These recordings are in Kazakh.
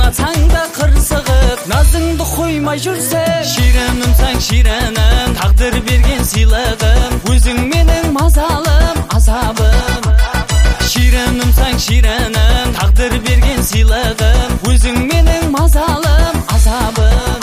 Unatsan da kırsıgıp nazыңды koymay жүрсең, ширенімсің ширенім, тағдыр берген сыйлығым, өзің менің мазалым, азабым. Ширенімсің ширенім, тағдыр берген сыйлығым, өзің менің мазалым, азабым.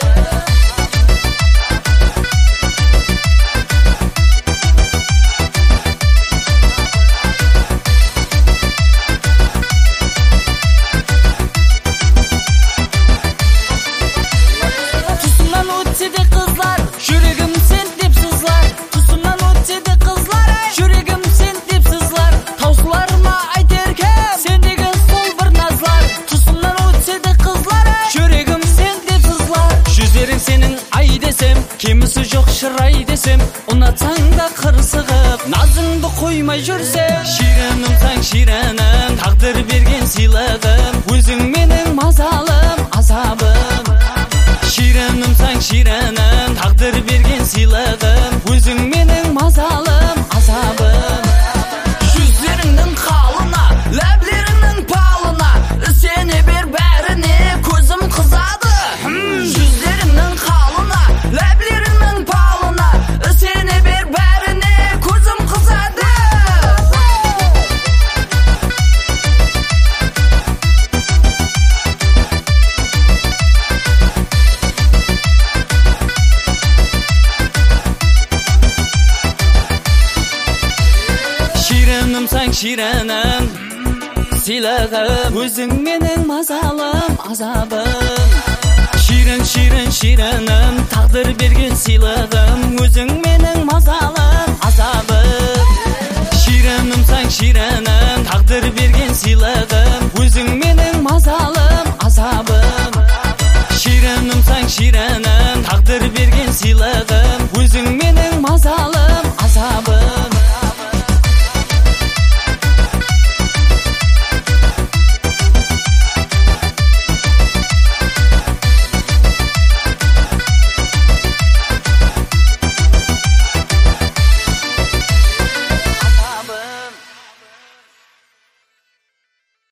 Кемісі жоқ шырай десем, ұнатсаң да қырсығып, назыңды қоймай жүрсең, ширенімсің ширенім, тағдыр берген сыйлығым, өзің менің мазалым, азабым. Ширенімсің ширенім, тағдыр берген сыйлығым, өзің менің мазалым, азабым. Жүздеріңнің қалына, ләблеріңнің палына, сене бер бәріне, көзім қызады. Жүздеріңнің қалына, ләблеріңнің палына, сене бер бәріне, көзім қызады. Ширенімсің ширенім, сыйлығым, өзің менің мазалым, азабым. Ширен ширен ширенім, тағдыр берген сыйлығым, өзің менің мазалым, азабым. Ширенімсің ширенім, тағдыр берген сыйлығым, өзің менің мазалым, азабым. Ширенімсің ширенім, тағдыр берген сыйлығым,